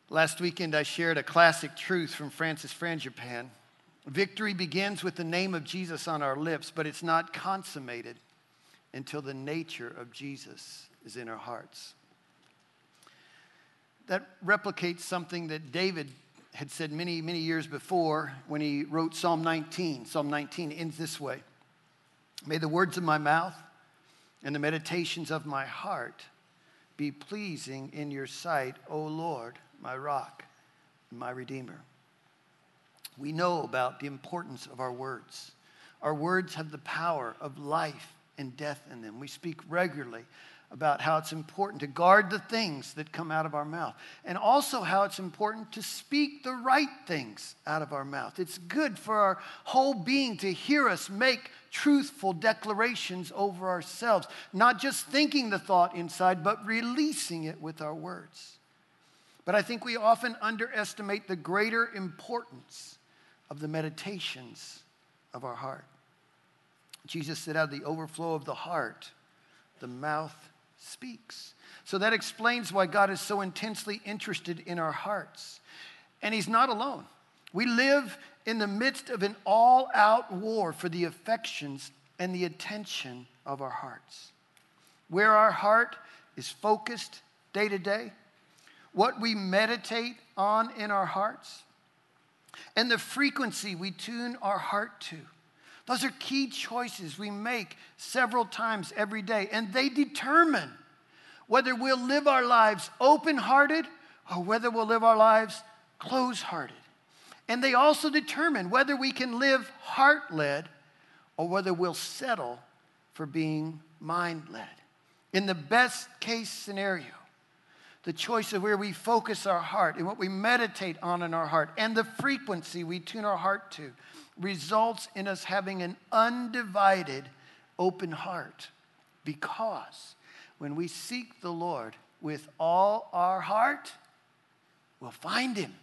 Last weekend, I shared a classic truth from Francis Frangipane. Victory begins with the name of Jesus on our lips, but it's not consummated until the nature of Jesus is in our hearts. That replicates something that David had said many, many years before when he wrote Psalm 19. Psalm 19 ends this way: "May the words of my mouth and the meditations of my heart be pleasing in your sight, O Lord, my rock and my redeemer." We know about the importance of our words. Our words have the power of life and death in them. We speak regularly about how it's important to guard the things that come out of our mouth, and also how it's important to speak the right things out of our mouth. It's good for our whole being to hear us make truthful declarations over ourselves, not just thinking the thought inside, but releasing it with our words. But I think we often underestimate the greater importance of the meditations of our heart. Jesus said, out of the overflow of the heart, the mouth speaks. So that explains why God is so intensely interested in our hearts. And He's not alone. We live in the midst of an all-out war for the affections and the attention of our hearts. Where our heart is focused day to day, what we meditate on in our hearts, and the frequency we tune our heart to. Those are key choices we make several times every day, and they determine whether we'll live our lives open-hearted or whether we'll live our lives closed-hearted. And they also determine whether we can live heart-led or whether we'll settle for being mind-led. In the best-case scenario, the choice of where we focus our heart and what we meditate on in our heart and the frequency we tune our heart to results in us having an undivided, open heart. Because when we seek the Lord with all our heart, we'll find Him.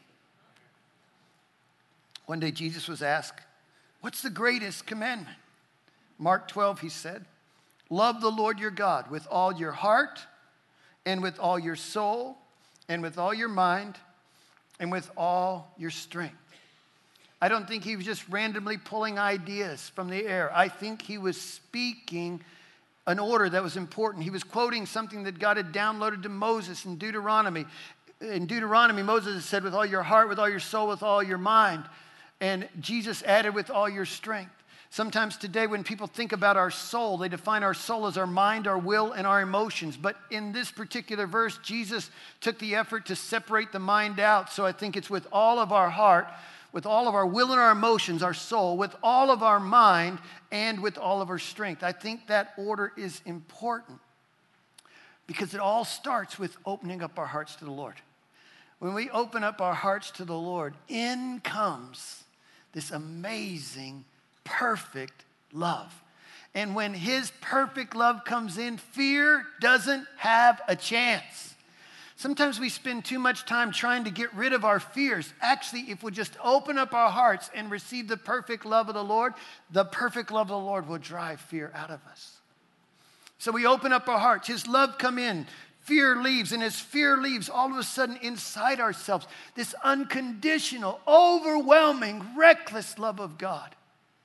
One day Jesus was asked, "What's the greatest commandment?" Mark 12, He said, "Love the Lord your God with all your heart, and with all your soul, and with all your mind, and with all your strength." I don't think He was just randomly pulling ideas from the air. I think He was speaking an order that was important. He was quoting something that God had downloaded to Moses in Deuteronomy. In Deuteronomy, Moses said, "With all your heart, with all your soul, with all your mind." And Jesus added, "with all your strength." Sometimes today when people think about our soul, they define our soul as our mind, our will, and our emotions. But in this particular verse, Jesus took the effort to separate the mind out. So I think it's with all of our heart, with all of our will and our emotions, our soul, with all of our mind, and with all of our strength. I think that order is important because it all starts with opening up our hearts to the Lord. When we open up our hearts to the Lord, in comes this amazing, perfect love. And when His perfect love comes in, fear doesn't have a chance. Sometimes we spend too much time trying to get rid of our fears. Actually, if we just open up our hearts and receive the perfect love of the Lord, the perfect love of the Lord will drive fear out of us. So we open up our hearts. His love come in. Fear leaves. And as fear leaves, all of a sudden inside ourselves, this unconditional, overwhelming, reckless love of God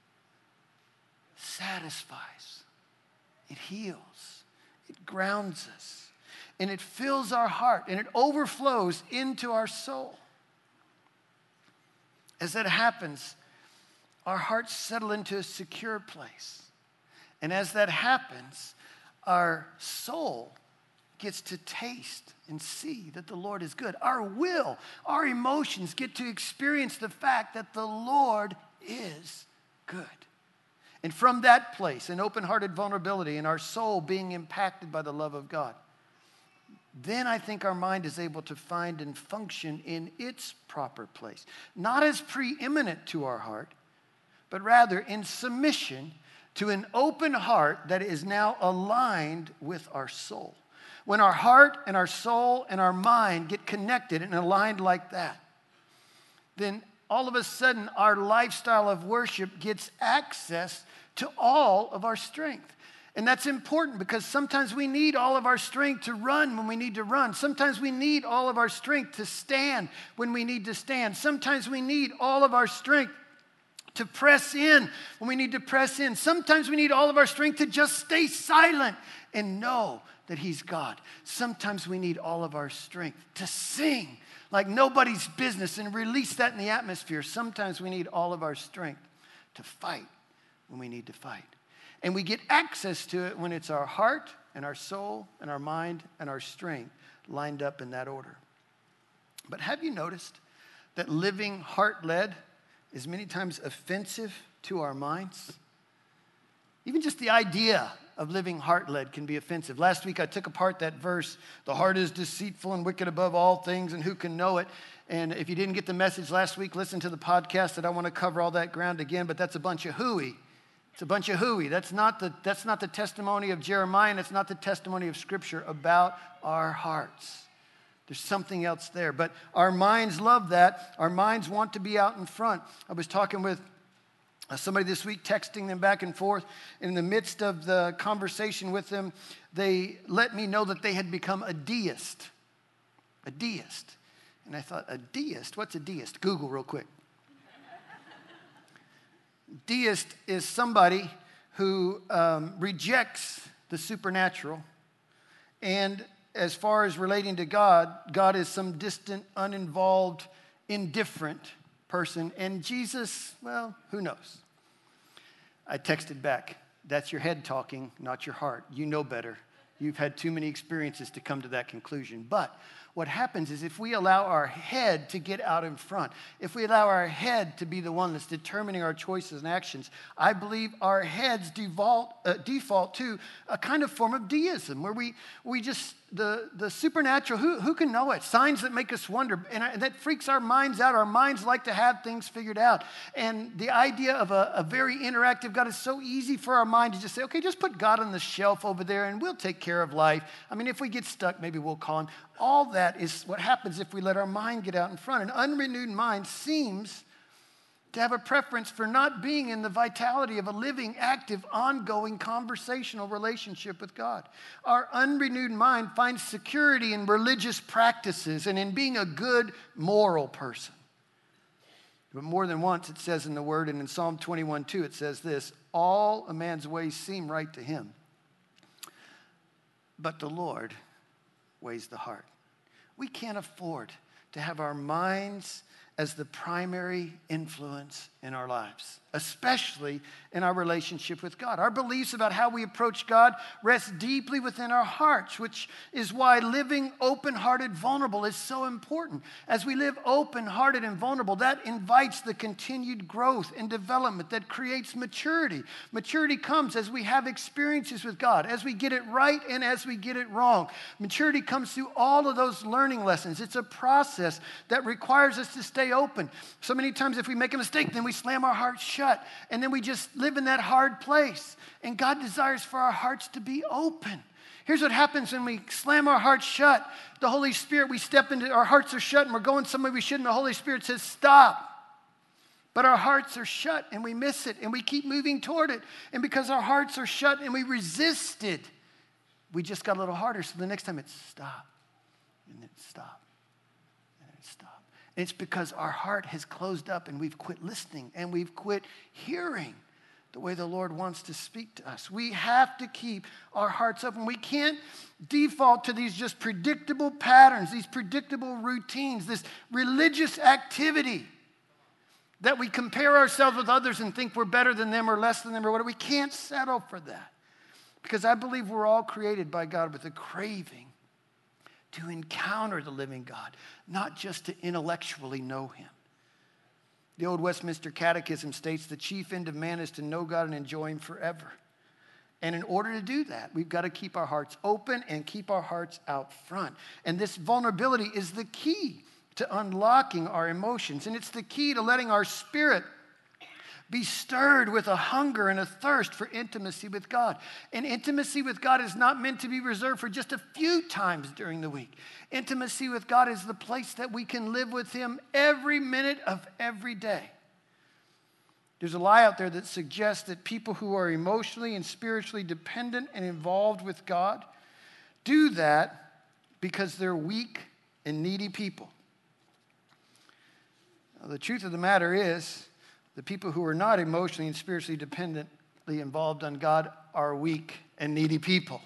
satisfies, it heals, it grounds us, and it fills our heart, and it overflows into our soul. As that happens, our hearts settle into a secure place. And as that happens, our soul gets to taste and see that the Lord is good. Our will, our emotions get to experience the fact that the Lord is good. And from that place, an open-hearted vulnerability and our soul being impacted by the love of God, then I think our mind is able to find and function in its proper place. Not as preeminent to our heart, but rather in submission to an open heart that is now aligned with our soul. When our heart and our soul and our mind get connected and aligned like that, then all of a sudden our lifestyle of worship gets access to all of our strength. And that's important because sometimes we need all of our strength to run when we need to run. Sometimes we need all of our strength to stand when we need to stand. Sometimes we need all of our strength to press in when we need to press in. Sometimes we need all of our strength to just stay silent and know that He's God. Sometimes we need all of our strength to sing like nobody's business and release that in the atmosphere. Sometimes we need all of our strength to fight when we need to fight. And we get access to it when it's our heart and our soul and our mind and our strength lined up in that order. But have you noticed that living heart-led is many times offensive to our minds? Even just the idea of living heart-led can be offensive. Last week I took apart that verse, the heart is deceitful and wicked above all things, and who can know it? And if you didn't get the message last week, listen to the podcast. I don't want to cover all that ground again, but that's a bunch of hooey. It's a bunch of hooey. That's not the testimony of Jeremiah, and it's not the testimony of Scripture about our hearts. There's something else there. But our minds love that. Our minds want to be out in front. I was talking with somebody this week, texting them back and forth. In the midst of the conversation with them, they let me know that they had become a deist. A deist. And I thought, a deist? What's a deist? Google real quick. Deist is somebody who rejects the supernatural, and as far as relating to God, God is some distant, uninvolved, indifferent person. And Jesus, well, who knows? I texted back, that's your head talking, not your heart. You know better. You've had too many experiences to come to that conclusion. But what happens is if we allow our head to get out in front, if we allow our head to be the one that's determining our choices and actions, I believe our heads default to a kind of form of deism where we just, the supernatural, who can know it? Signs that make us wonder, and that freaks our minds out. Our minds like to have things figured out. And the idea of a very interactive God is so easy for our mind to just say, okay, just put God on the shelf over there and we'll take care of life. I mean, if we get stuck, maybe we'll call Him. All that is what happens if we let our mind get out in front. An unrenewed mind seems to have a preference for not being in the vitality of a living, active, ongoing conversational relationship with God. Our unrenewed mind finds security in religious practices and in being a good moral person. But more than once it says in the Word, and in Psalm 21:2 it says this, all a man's ways seem right to him, but the Lord weighs the heart. We can't afford to have our minds as the primary influence in our lives, especially in our relationship with God. Our beliefs about how we approach God rest deeply within our hearts, which is why living open-hearted, vulnerable is so important. As we live open-hearted and vulnerable, that invites the continued growth and development that creates maturity. Maturity comes as we have experiences with God, as we get it right and as we get it wrong. Maturity comes through all of those learning lessons. It's a process that requires us to stay open. So many times if we make a mistake, then we slam our hearts shut, and then we just live in that hard place. And God desires for our hearts to be open. Here's what happens when we slam our hearts shut. The Holy Spirit, we step into, our hearts are shut, and we're going somewhere we shouldn't. The Holy Spirit says, stop. But our hearts are shut, and we miss it, and we keep moving toward it. And because our hearts are shut and we resist it, we just got a little harder. So the next time it's stop, and then stop. It's because our heart has closed up and we've quit listening and we've quit hearing the way the Lord wants to speak to us. We have to keep our hearts open. We can't default to these just predictable patterns, these predictable routines, this religious activity that we compare ourselves with others and think we're better than them or less than them or whatever. We can't settle for that because I believe we're all created by God with a craving to encounter the living God, not just to intellectually know Him. The old Westminster Catechism states the chief end of man is to know God and enjoy Him forever. And in order to do that, we've got to keep our hearts open and keep our hearts out front. And this vulnerability is the key to unlocking our emotions. And it's the key to letting our spirit be stirred with a hunger and a thirst for intimacy with God. And intimacy with God is not meant to be reserved for just a few times during the week. Intimacy with God is the place that we can live with Him every minute of every day. There's a lie out there that suggests that people who are emotionally and spiritually dependent and involved with God do that because they're weak and needy people. Now, the truth of the matter is, the people who are not emotionally and spiritually dependently involved on God are weak and needy people.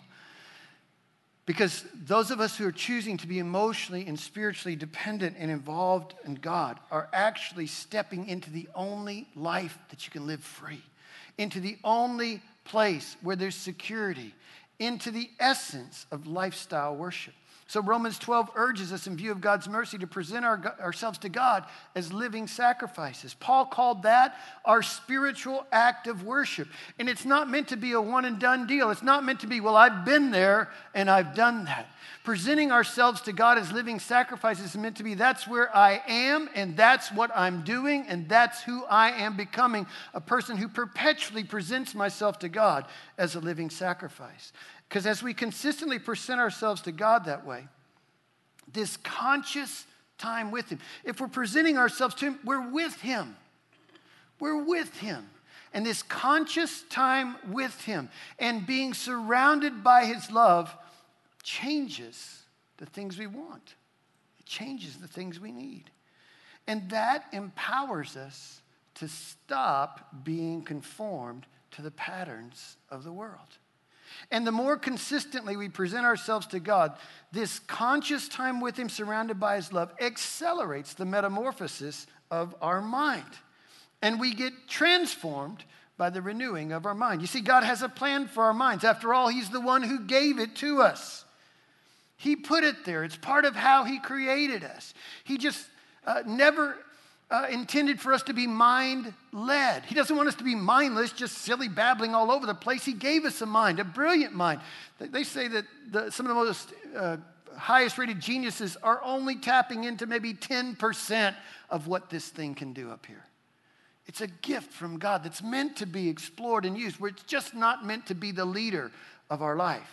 Because those of us who are choosing to be emotionally and spiritually dependent and involved in God are actually stepping into the only life that you can live free, into the only place where there's security, into the essence of lifestyle worship. So Romans 12 urges us, in view of God's mercy, to present ourselves to God as living sacrifices. Paul called that our spiritual act of worship. And it's not meant to be a one and done deal. It's not meant to be, well, I've been there and I've done that. Presenting ourselves to God as living sacrifices is meant to be, that's where I am and that's what I'm doing and that's who I am becoming, a person who perpetually presents myself to God as a living sacrifice. Because as we consistently present ourselves to God that way, this conscious time with Him, if we're presenting ourselves to Him, we're with Him. We're with Him. And this conscious time with Him and being surrounded by His love changes the things we want. It changes the things we need. And that empowers us to stop being conformed to the patterns of the world. And the more consistently we present ourselves to God, this conscious time with Him surrounded by His love accelerates the metamorphosis of our mind. And we get transformed by the renewing of our mind. You see, God has a plan for our minds. After all, He's the one who gave it to us. He put it there. It's part of how He created us. He just never intended for us to be mind-led. He doesn't want us to be mindless, just silly babbling all over the place. He gave us a mind, a brilliant mind. They say that some of the most highest-rated geniuses are only tapping into maybe 10% of what this thing can do up here. It's a gift from God that's meant to be explored and used, where it's just not meant to be the leader of our life.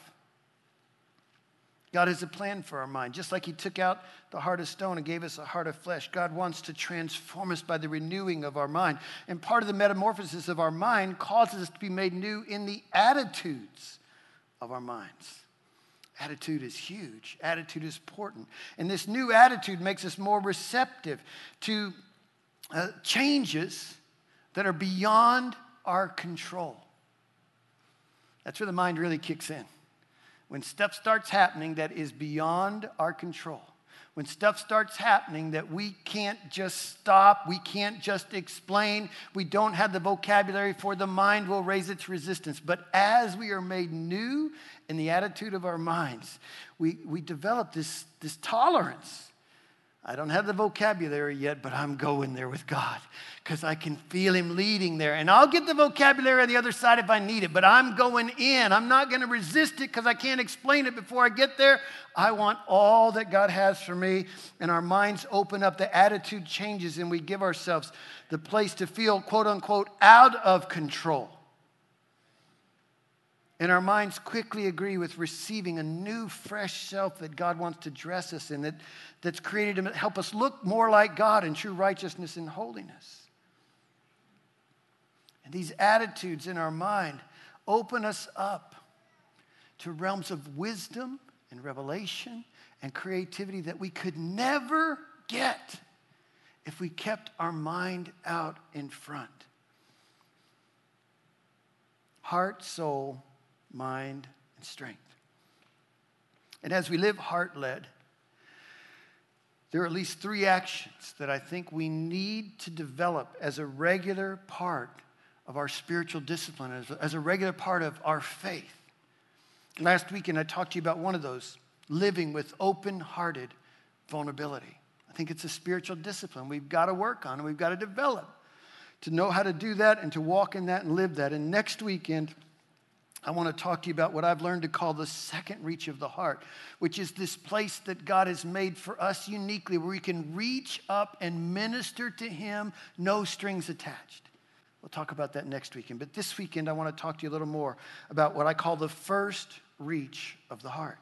God has a plan for our mind. Just like He took out the heart of stone and gave us a heart of flesh, God wants to transform us by the renewing of our mind. And part of the metamorphosis of our mind causes us to be made new in the attitudes of our minds. Attitude is huge. Attitude is important. And this new attitude makes us more receptive to changes that are beyond our control. That's where the mind really kicks in. When stuff starts happening that is beyond our control, when stuff starts happening that we can't just stop, we can't just explain, we don't have the vocabulary for, the mind will raise its resistance. But as we are made new in the attitude of our minds, we develop this tolerance. I don't have the vocabulary yet, but I'm going there with God because I can feel Him leading there. And I'll get the vocabulary on the other side if I need it, but I'm going in. I'm not going to resist it because I can't explain it before I get there. I want all that God has for me. And our minds open up, the attitude changes, and we give ourselves the place to feel, quote unquote, out of control. And our minds quickly agree with receiving a new, fresh self that God wants to dress us in, that's created to help us look more like God in true righteousness and holiness. And these attitudes in our mind open us up to realms of wisdom and revelation and creativity that we could never get if we kept our mind out in front. Heart, soul, mind, and strength. And as we live heart-led, there are at least 3 actions that I think we need to develop as a regular part of our spiritual discipline, as a regular part of our faith. Last weekend, I talked to you about one of those, living with open-hearted vulnerability. I think it's a spiritual discipline we've got to work on and we've got to develop to know how to do that and to walk in that and live that. And next weekend, I want to talk to you about what I've learned to call the second reach of the heart, which is this place that God has made for us uniquely where we can reach up and minister to Him, no strings attached. We'll talk about that next weekend. But this weekend, I want to talk to you a little more about what I call the first reach of the heart.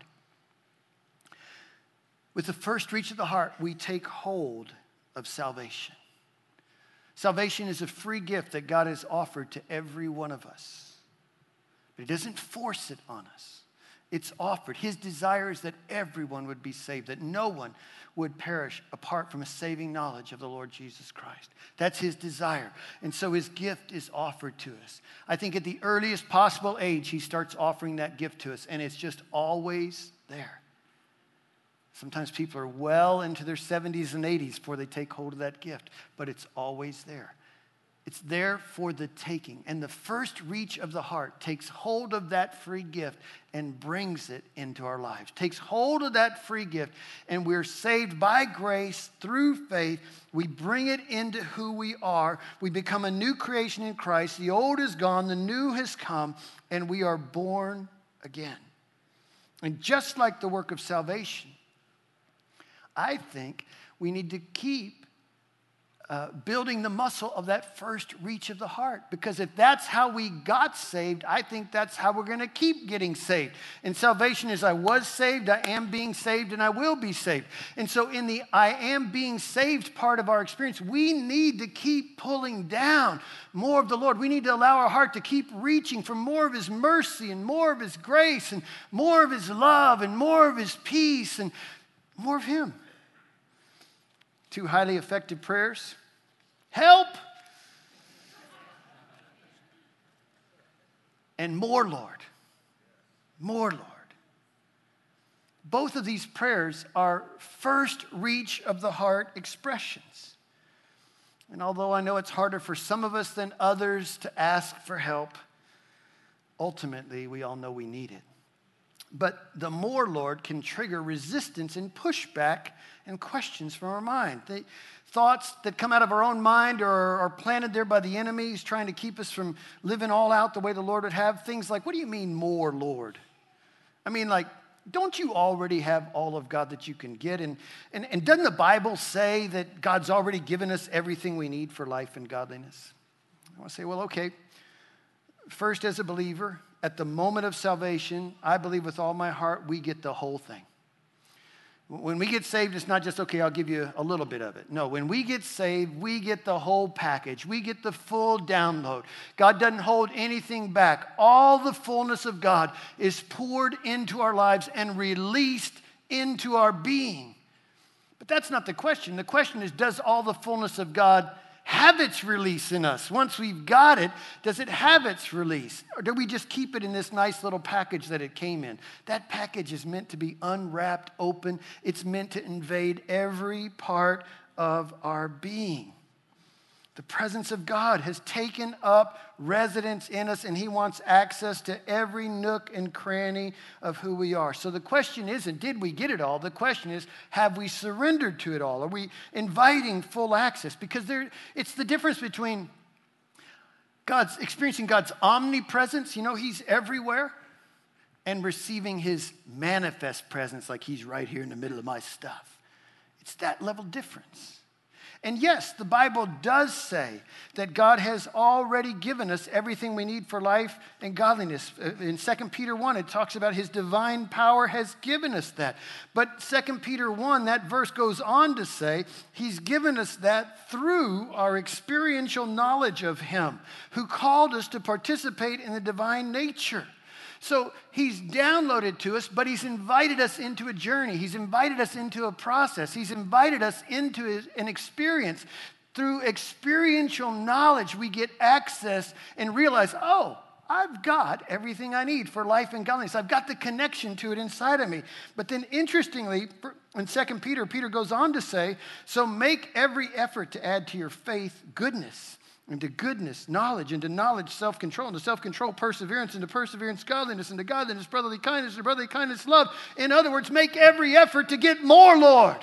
With the first reach of the heart, we take hold of salvation. Salvation is a free gift that God has offered to every one of us. But He doesn't force it on us. It's offered. His desire is that everyone would be saved, that no one would perish apart from a saving knowledge of the Lord Jesus Christ. That's His desire. And so His gift is offered to us. I think at the earliest possible age, He starts offering that gift to us, and it's just always there. Sometimes people are well into their 70s and 80s before they take hold of that gift, but it's always there. It's there for the taking. And the first reach of the heart takes hold of that free gift and brings it into our lives. Takes hold of that free gift, and we're saved by grace through faith. We bring it into who we are. We become a new creation in Christ. The old is gone, the new has come, and we are born again. And just like the work of salvation, I think we need to keep building the muscle of that first reach of the heart. Because if that's how we got saved, I think that's how we're going to keep getting saved. And salvation is I was saved, I am being saved, and I will be saved. And so in the I am being saved part of our experience, we need to keep pulling down more of the Lord. We need to allow our heart to keep reaching for more of His mercy and more of His grace and more of His love and more of His peace and more of Him. Two highly effective prayers. Help! And more, Lord. More, Lord. Both of these prayers are first reach of the heart expressions. And although I know it's harder for some of us than others to ask for help, ultimately we all know we need it. But the more, Lord, can trigger resistance and pushback and questions from our mind. The thoughts that come out of our own mind or are planted there by the enemy. He's trying to keep us from living all out the way the Lord would have. Things like, what do you mean more, Lord? I mean, like, don't you already have all of God that you can get? And doesn't the Bible say that God's already given us everything we need for life and godliness? I want to say, well, okay. First, as a believer, at the moment of salvation, I believe with all my heart we get the whole thing. When we get saved, it's not just, okay, I'll give you a little bit of it. No, when we get saved, we get the whole package. We get the full download. God doesn't hold anything back. All the fullness of God is poured into our lives and released into our being. But that's not the question. The question is, does all the fullness of God have its release in us? Once we've got it, does it have its release? Or do we just keep it in this nice little package that it came in? That package is meant to be unwrapped, open. It's meant to invade every part of our being. The presence of God has taken up residence in us, and He wants access to every nook and cranny of who we are. So the question isn't, did we get it all? The question is, have we surrendered to it all? Are we inviting full access? Because it's the difference between experiencing God's omnipresence, He's everywhere, and receiving His manifest presence, like He's right here in the middle of my stuff. It's that level difference. And yes, the Bible does say that God has already given us everything we need for life and godliness. In 2 Peter 1, it talks about His divine power has given us that. But 2 Peter 1, that verse goes on to say He's given us that through our experiential knowledge of Him, who called us to participate in the divine nature. So He's downloaded to us, but He's invited us into a journey. He's invited us into a process. He's invited us into an experience. Through experiential knowledge, we get access and realize, oh, I've got everything I need for life and godliness. I've got the connection to it inside of me. But then interestingly, in 2 Peter, Peter goes on to say, so make every effort to add to your faith goodness, and to goodness, knowledge, and to knowledge, self-control, and to self-control, perseverance, and to perseverance, godliness, and to godliness, brotherly kindness, and to brotherly kindness, love. In other words, make every effort to get more, Lord.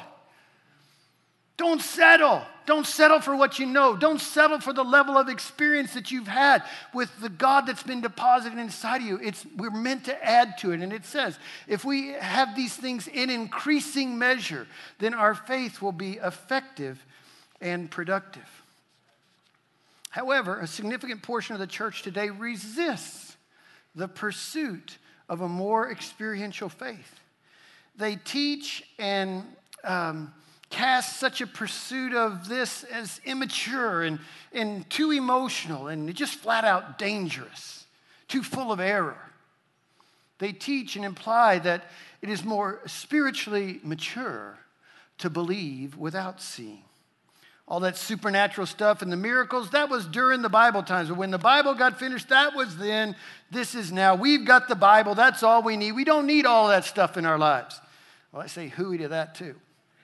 Don't settle. Don't settle for what you know. Don't settle for the level of experience that you've had with the God that's been deposited inside of you. We're meant to add to it. And it says, if we have these things in increasing measure, then our faith will be effective and productive. However, a significant portion of the church today resists the pursuit of a more experiential faith. They teach and cast such a pursuit of this as immature and too emotional and just flat out dangerous, too full of error. They teach and imply that it is more spiritually mature to believe without seeing. All that supernatural stuff and the miracles, that was during the Bible times. But when the Bible got finished, that was then. This is now. We've got the Bible. That's all we need. We don't need all that stuff in our lives. Well, I say hooey to that too.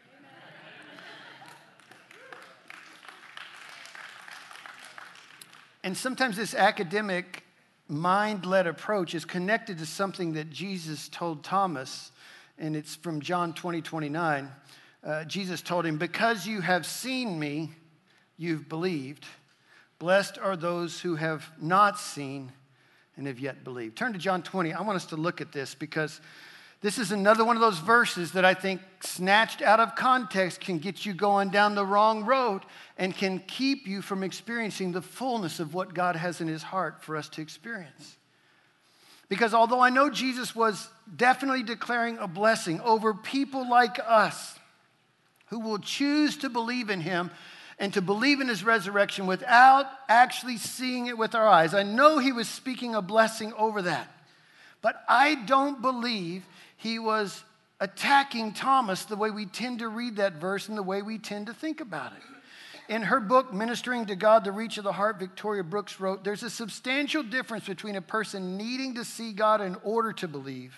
And sometimes this academic, mind-led approach is connected to something that Jesus told Thomas, and it's from John 20:29. Jesus told him, because you have seen me, you've believed. Blessed are those who have not seen and have yet believed. Turn to John 20. I want us to look at this because this is another one of those verses that I think snatched out of context can get you going down the wrong road and can keep you from experiencing the fullness of what God has in his heart for us to experience. Because although I know Jesus was definitely declaring a blessing over people like us, who will choose to believe in him and to believe in his resurrection without actually seeing it with our eyes. I know he was speaking a blessing over that. But I don't believe he was attacking Thomas the way we tend to read that verse and the way we tend to think about it. In her book, Ministering to God, The Reach of the Heart, Victoria Brooks wrote, there's a substantial difference between a person needing to see God in order to believe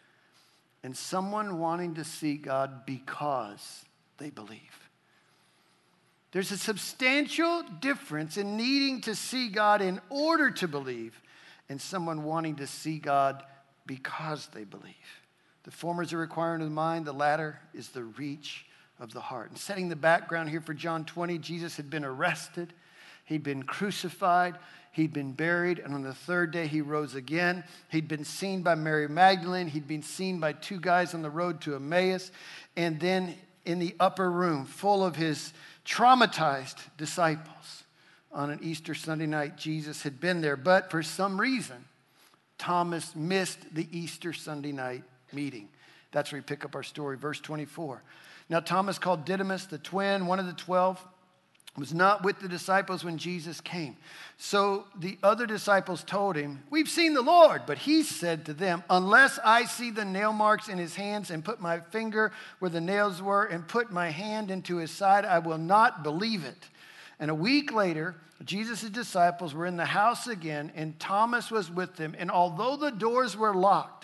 and someone wanting to see God because they believe. There's a substantial difference in needing to see God in order to believe and someone wanting to see God because they believe. The former is a requirement of the mind, the latter is the reach of the heart. And setting the background here for John 20, Jesus had been arrested, he'd been crucified, he'd been buried, and on the third day he rose again. He'd been seen by Mary Magdalene, he'd been seen by two guys on the road to Emmaus, and then in the upper room full of his traumatized disciples. On an Easter Sunday night, Jesus had been there, but for some reason, Thomas missed the Easter Sunday night meeting. That's where we pick up our story, verse 24. Now Thomas, called Didymus, the twin, one of the 12, was not with the disciples when Jesus came. So the other disciples told him, we've seen the Lord. But he said to them, unless I see the nail marks in his hands and put my finger where the nails were and put my hand into his side, I will not believe it. And a week later, Jesus' disciples were in the house again, and Thomas was with them. And although the doors were locked,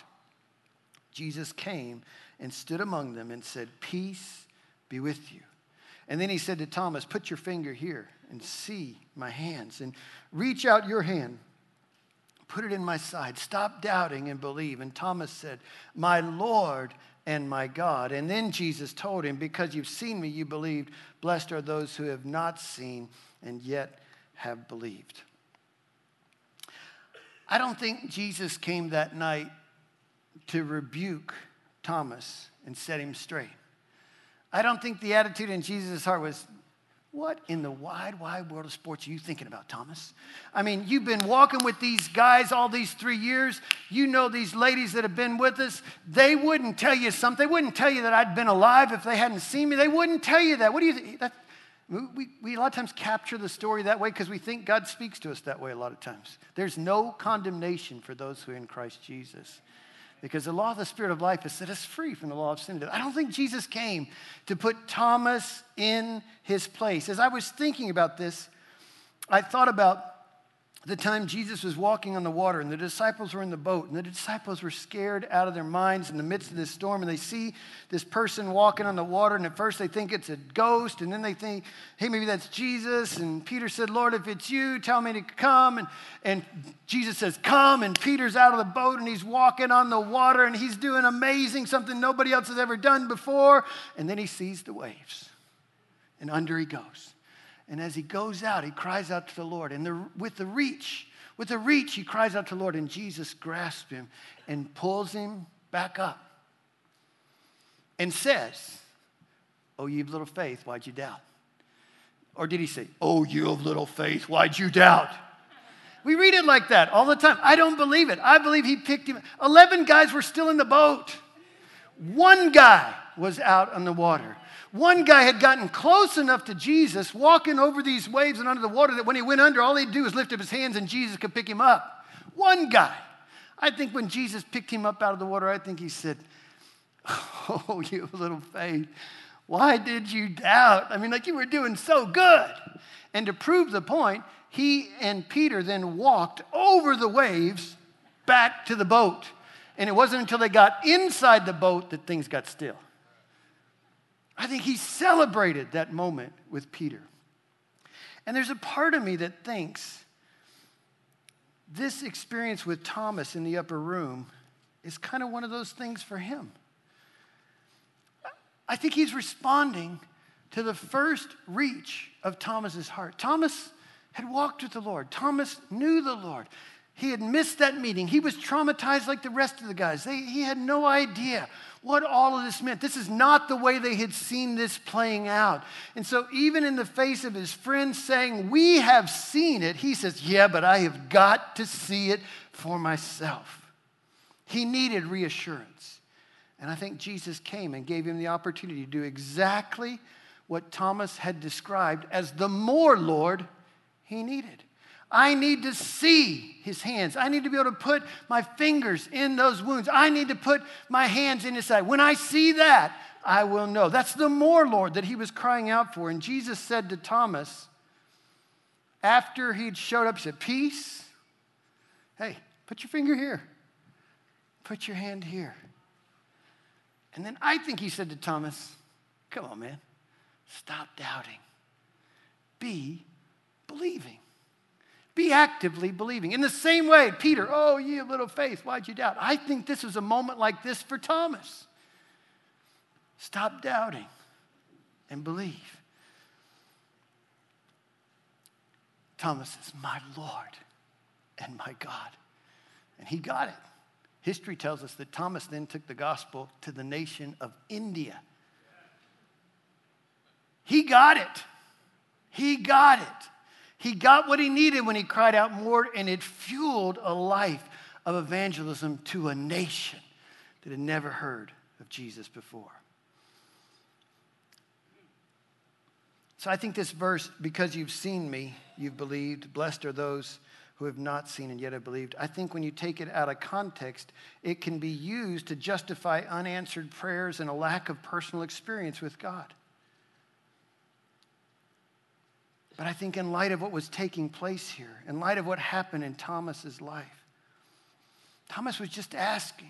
Jesus came and stood among them and said, peace be with you. And then he said to Thomas, put your finger here and see my hands, and reach out your hand, put it in my side. Stop doubting and believe. And Thomas said, my Lord and my God. And then Jesus told him, because you've seen me, you believed. Blessed are those who have not seen and yet have believed. I don't think Jesus came that night to rebuke Thomas and set him straight. I don't think the attitude in Jesus' heart was, what in the wide world of sports are you thinking about, Thomas? I mean, you've been walking with these guys all these 3 years. You know these ladies that have been with us. They wouldn't tell you something. They wouldn't tell you that I'd been alive if they hadn't seen me. They wouldn't tell you that. What do you think? We a lot of times capture the story that way because we think God speaks to us that way a lot of times. There's no condemnation for those who are in Christ Jesus. Because the law of the Spirit of life has set us free from the law of sin. I don't think Jesus came to put Thomas in his place. As I was thinking about this, I thought about the time Jesus was walking on the water and the disciples were in the boat and the disciples were scared out of their minds in the midst of this storm, and they see this person walking on the water, and at first they think it's a ghost, and then they think, hey, maybe that's Jesus. And Peter said, Lord, if it's you, tell me to come. And Jesus says, come, and Peter's out of the boat and he's walking on the water and he's doing amazing, something nobody else has ever done before. And then he sees the waves and under he goes. And as he goes out, he cries out to the Lord. And with the reach, he cries out to the Lord. And Jesus grasps him and pulls him back up and says, oh, you of little faith, why'd you doubt? Or did he say, oh, you of little faith, why'd you doubt? We read it like that all the time. I don't believe it. I believe he picked him. 11 guys were still in the boat. One guy was out on the water. One guy had gotten close enough to Jesus, walking over these waves and under the water, that when he went under, all he'd do was lift up his hands and Jesus could pick him up. One guy. I think when Jesus picked him up out of the water, I think he said, oh, you little faith, why did you doubt? I mean, like, you were doing so good. And to prove the point, he and Peter then walked over the waves back to the boat. And it wasn't until they got inside the boat that things got still. I think he celebrated that moment with Peter. And there's a part of me that thinks this experience with Thomas in the upper room is kind of one of those things for him. I think he's responding to the first reach of Thomas's heart. Thomas had walked with the Lord. Thomas knew the Lord. He had missed that meeting. He was traumatized like the rest of the guys. He had no idea what all of this meant. This is not the way they had seen this playing out. And so even in the face of his friends saying, we have seen it, he says, yeah, but I have got to see it for myself. He needed reassurance. And I think Jesus came and gave him the opportunity to do exactly what Thomas had described as the more, Lord, he needed. I need to see his hands. I need to be able to put my fingers in those wounds. I need to put my hands in his side. When I see that, I will know. That's the more, Lord, that he was crying out for. And Jesus said to Thomas, after he'd showed up, he said, peace. Hey, put your finger here. Put your hand here. And then I think he said to Thomas, come on, man. Stop doubting. Be believing. Be actively believing. In the same way, Peter, oh, ye of little faith, why'd you doubt? I think this was a moment like this for Thomas. Stop doubting and believe. Thomas is my Lord and my God. And he got it. History tells us that Thomas then took the gospel to the nation of India. He got it. He got it. He got what he needed when he cried out more, and it fueled a life of evangelism to a nation that had never heard of Jesus before. So I think this verse, because you've seen me, you've believed. Blessed are those who have not seen and yet have believed. I think when you take it out of context, it can be used to justify unanswered prayers and a lack of personal experience with God. But I think in light of what was taking place here, in light of what happened in Thomas's life, Thomas was just asking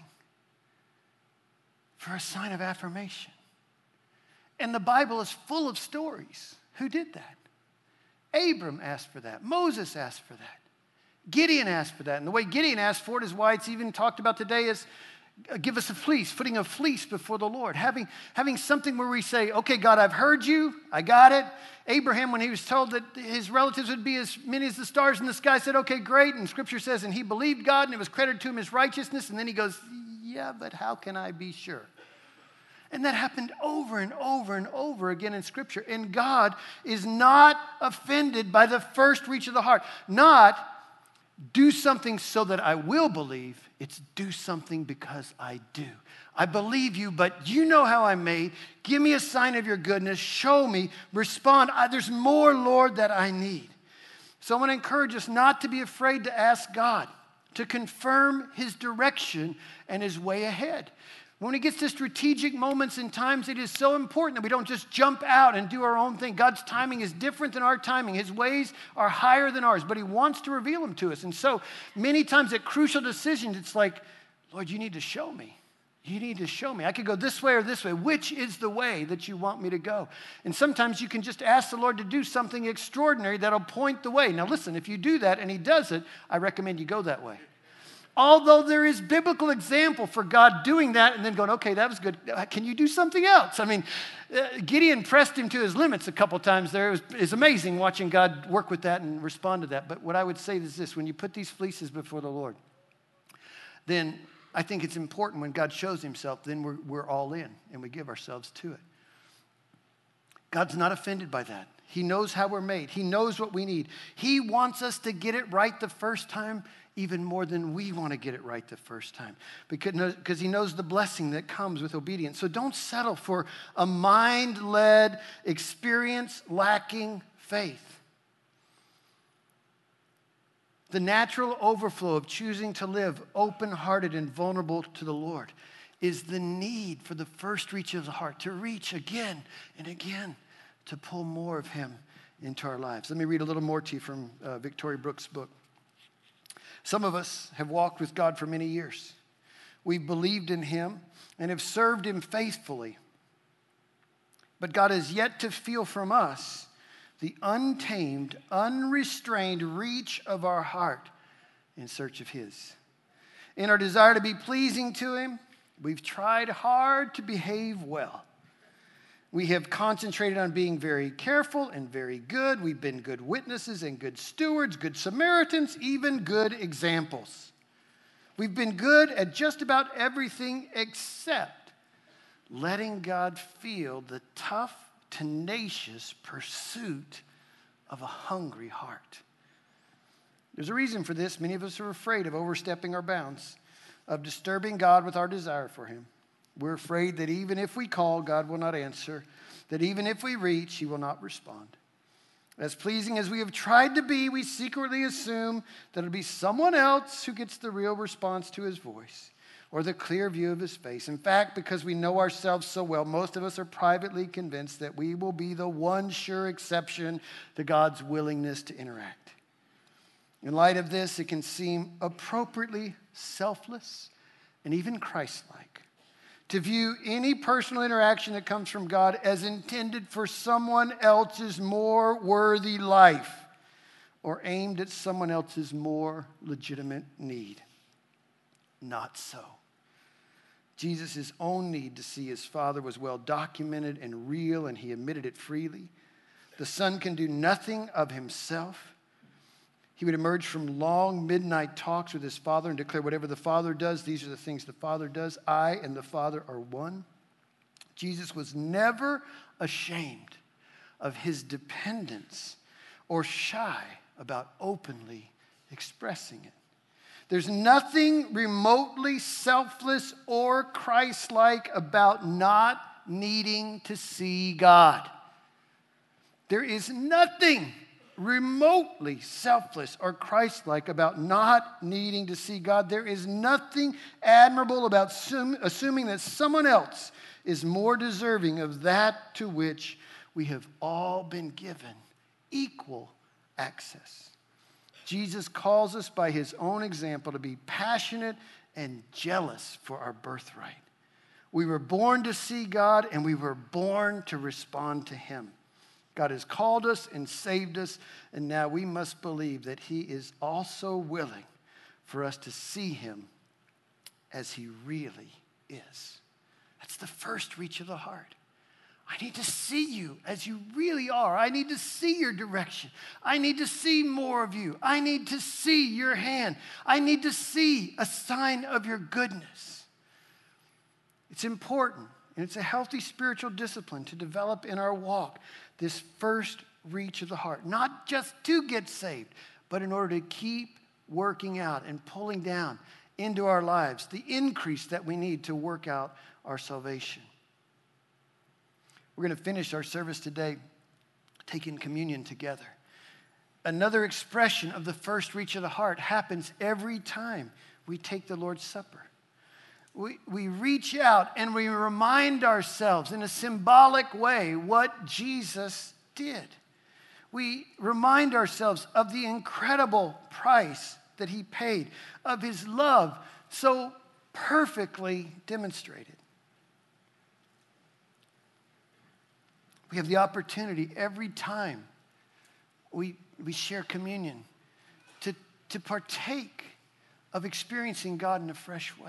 for a sign of affirmation. And the Bible is full of stories. Who did that? Abram asked for that. Moses asked for that. Gideon asked for that. And the way Gideon asked for it is why it's even talked about today as give us a fleece, putting a fleece before the Lord. Having something where we say, okay, God, I've heard you. I got it. Abraham, when he was told that his relatives would be as many as the stars in the sky, said, okay, great. And Scripture says, and he believed God, and it was credited to him as righteousness. And then he goes, yeah, but how can I be sure? And that happened over and over and over again in Scripture. And God is not offended by the first reach of the heart. Not do something so that I will believe. It's do something because I do. I believe you, but you know how I'm made. Give me a sign of your goodness. Show me. Respond. There's more, Lord, that I need. So I want to encourage us not to be afraid to ask God to confirm his direction and his way ahead. When it gets to strategic moments and times, it is so important that we don't just jump out and do our own thing. God's timing is different than our timing. His ways are higher than ours, but he wants to reveal them to us. And so many times at crucial decisions, it's like, Lord, you need to show me. You need to show me. I could go this way or this way. Which is the way that you want me to go? And sometimes you can just ask the Lord to do something extraordinary that'll point the way. Now listen, if you do that and he does it, I recommend you go that way. Although there is biblical example for God doing that and then going, okay, that was good. Can you do something else? I mean, Gideon pressed him to his limits a couple times there. It's amazing watching God work with that and respond to that. But what I would say is this: when you put these fleeces before the Lord, then I think it's important when God shows himself, then we're all in and we give ourselves to it. God's not offended by that. He knows how we're made. He knows what we need. He wants us to get it right the first time even more than we want to get it right the first time, because he knows the blessing that comes with obedience. So don't settle for a mind-led, experience-lacking faith. The natural overflow of choosing to live open-hearted and vulnerable to the Lord is the need for the first reach of the heart, to reach again and again, to pull more of him into our lives. Let me read a little more to you from Victoria Brooks' book. Some of us have walked with God for many years. We've believed in him and have served him faithfully. But God has yet to feel from us the untamed, unrestrained reach of our heart in search of his. In our desire to be pleasing to him, we've tried hard to behave well. We have concentrated on being very careful and very good. We've been good witnesses and good stewards, good Samaritans, even good examples. We've been good at just about everything except letting God feel the tough, tenacious pursuit of a hungry heart. There's a reason for this. Many of us are afraid of overstepping our bounds, of disturbing God with our desire for him. We're afraid that even if we call, God will not answer, that even if we reach, he will not respond. As pleasing as we have tried to be, we secretly assume that it'll be someone else who gets the real response to his voice or the clear view of his face. In fact, because we know ourselves so well, most of us are privately convinced that we will be the one sure exception to God's willingness to interact. In light of this, it can seem appropriately selfless and even Christ-like to view any personal interaction that comes from God as intended for someone else's more worthy life or aimed at someone else's more legitimate need. Not so. Jesus' own need to see his Father was well documented and real, and he admitted it freely. The Son can do nothing of himself. He would emerge from long midnight talks with his Father and declare, whatever the Father does, these are the things the Father does. I and the Father are one. Jesus was never ashamed of his dependence or shy about openly expressing it. There's nothing remotely selfless or Christ-like about not needing to see God. There is nothing remotely selfless or Christ-like about not needing to see God. There is nothing admirable about assuming that someone else is more deserving of that to which we have all been given equal access. Jesus calls us by his own example to be passionate and jealous for our birthright. We were born to see God, and we were born to respond to him. God has called us and saved us, and now we must believe that he is also willing for us to see him as he really is. That's the first reach of the heart. I need to see you as you really are. I need to see your direction. I need to see more of you. I need to see your hand. I need to see a sign of your goodness. It's important, and it's a healthy spiritual discipline to develop in our walk this first reach of the heart, not just to get saved, but in order to keep working out and pulling down into our lives the increase that we need to work out our salvation. We're going to finish our service today taking communion together. Another expression of the first reach of the heart happens every time we take the Lord's Supper. We reach out and we remind ourselves in a symbolic way what Jesus did. We remind ourselves of the incredible price that he paid, of his love so perfectly demonstrated. We have the opportunity every time we share communion to partake of experiencing God in a fresh way.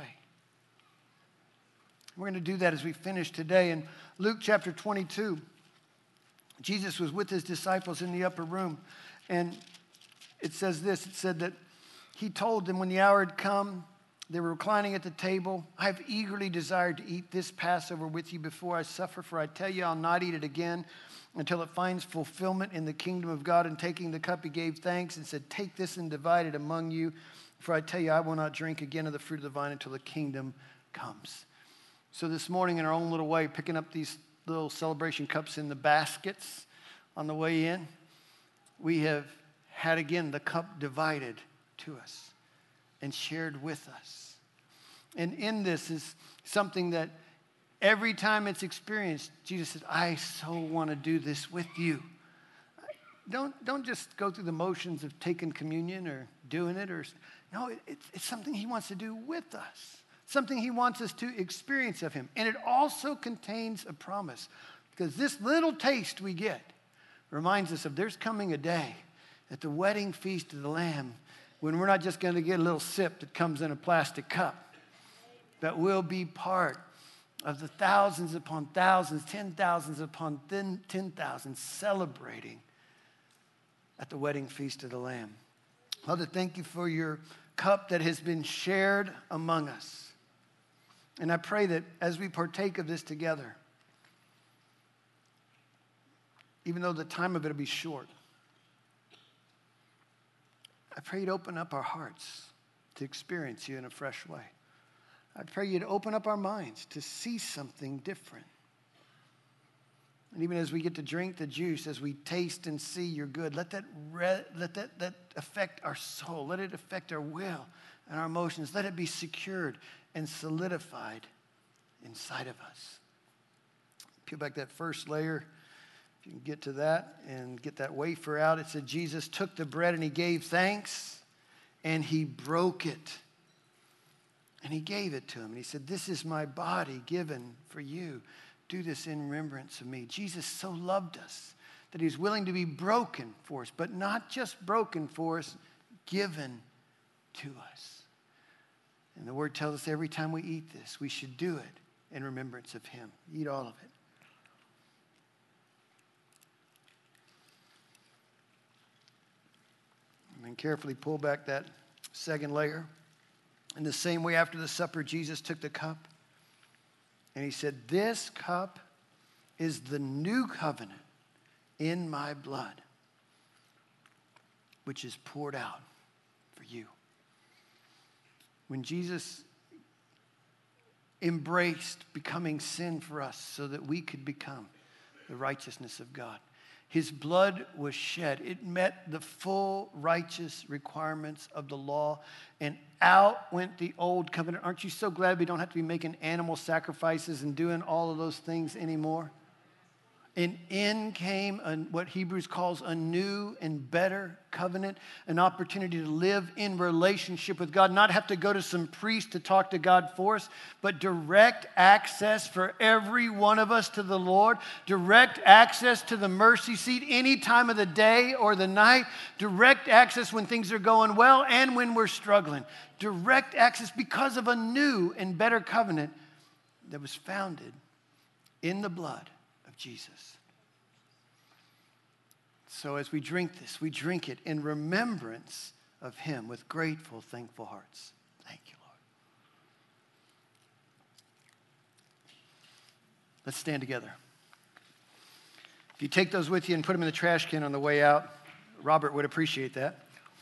We're going to do that as we finish today. In Luke chapter 22, Jesus was with his disciples in the upper room, and it says this. It said that he told them when the hour had come, they were reclining at the table. I have eagerly desired to eat this Passover with you before I suffer, for I tell you I'll not eat it again until it finds fulfillment in the kingdom of God. And taking the cup, he gave thanks and said, take this and divide it among you. For I tell you, I will not drink again of the fruit of the vine until the kingdom comes. So this morning, in our own little way, picking up these little celebration cups in the baskets on the way in, we have had again the cup divided to us and shared with us. And in this is something that every time it's experienced, Jesus says, I so want to do this with you. Don't just go through the motions of taking communion or doing it. No, it's something he wants to do with us. Something he wants us to experience of him. And it also contains a promise. Because this little taste we get reminds us of there's coming a day at the wedding feast of the Lamb when we're not just going to get a little sip that comes in a plastic cup, but we'll be part of the thousands upon thousands, 10,000s upon 10,000 celebrating at the wedding feast of the Lamb. Father, thank you for your cup that has been shared among us. And I pray that as we partake of this together, even though the time of it will be short, I pray you'd open up our hearts to experience you in a fresh way. I pray you'd open up our minds to see something different. And even as we get to drink the juice, as we taste and see you're good, let that affect our soul. Let it affect our will and our emotions. Let it be secured and solidified inside of us. Peel back that first layer. If you can get to that and get that wafer out. It said Jesus took the bread and he gave thanks and he broke it. And he gave it to him. And he said, this is my body given for you. Do this in remembrance of me. Jesus so loved us that he's willing to be broken for us, but not just broken for us, given to us. And the word tells us every time we eat this, we should do it in remembrance of him. Eat all of it. And then carefully pull back that second layer. In the same way, after the supper, Jesus took the cup and he said, this cup is the new covenant in my blood, which is poured out for you. When Jesus embraced becoming sin for us so that we could become the righteousness of God, his blood was shed. It met the full righteous requirements of the law, and out went the old covenant. Aren't you so glad we don't have to be making animal sacrifices and doing all of those things anymore? And in came what Hebrews calls a new and better covenant, an opportunity to live in relationship with God, not have to go to some priest to talk to God for us, but direct access for every one of us to the Lord, direct access to the mercy seat any time of the day or the night, direct access when things are going well and when we're struggling, direct access because of a new and better covenant that was founded in the blood of Jesus. So as we drink this, we drink it in remembrance of him with grateful, thankful hearts. Thank you, Lord. Let's stand together. If you take those with you and put them in the trash can on the way out, Robert would appreciate that.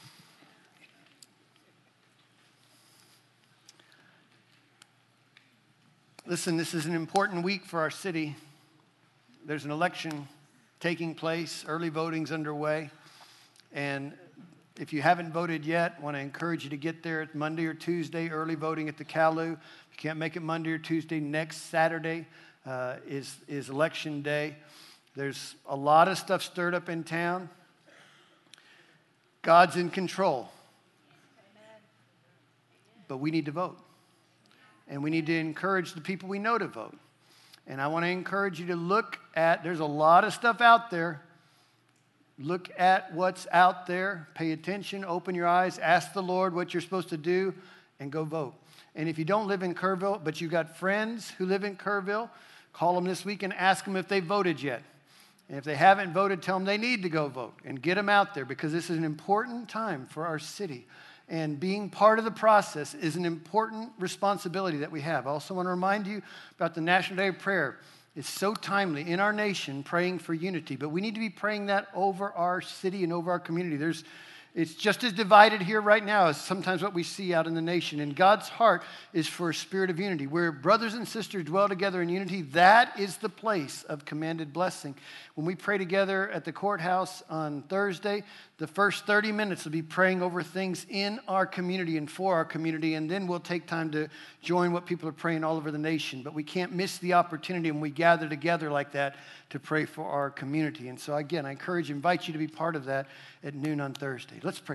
Listen, this is an important week for our city. There's an election taking place. Early voting's underway. And if you haven't voted yet, I want to encourage you to get there. It's Monday or Tuesday, early voting at the Calu. If you can't make it Monday or Tuesday, next Saturday is election day. There's a lot of stuff stirred up in town. God's in control. But we need to vote. And we need to encourage the people we know to vote. And I want to encourage you to look at, there's a lot of stuff out there. Look at what's out there. Pay attention, open your eyes, ask the Lord what you're supposed to do, and go vote. And if you don't live in Kerrville, but you've got friends who live in Kerrville, call them this week and ask them if they voted yet. And if they haven't voted, tell them they need to go vote and get them out there, because this is an important time for our city. And being part of the process is an important responsibility that we have. I also want to remind you about the National Day of Prayer. It's so timely in our nation, praying for unity. But we need to be praying that over our city and over our community. It's just as divided here right now as sometimes what we see out in the nation. And God's heart is for a spirit of unity. Where brothers and sisters dwell together in unity, that is the place of commanded blessing. When we pray together at the courthouse on Thursday, the first 30 minutes will be praying over things in our community and for our community, and then we'll take time to join what people are praying all over the nation. But we can't miss the opportunity when we gather together like that to pray for our community. And so again, I invite you to be part of that at noon on Thursday. Let's pray.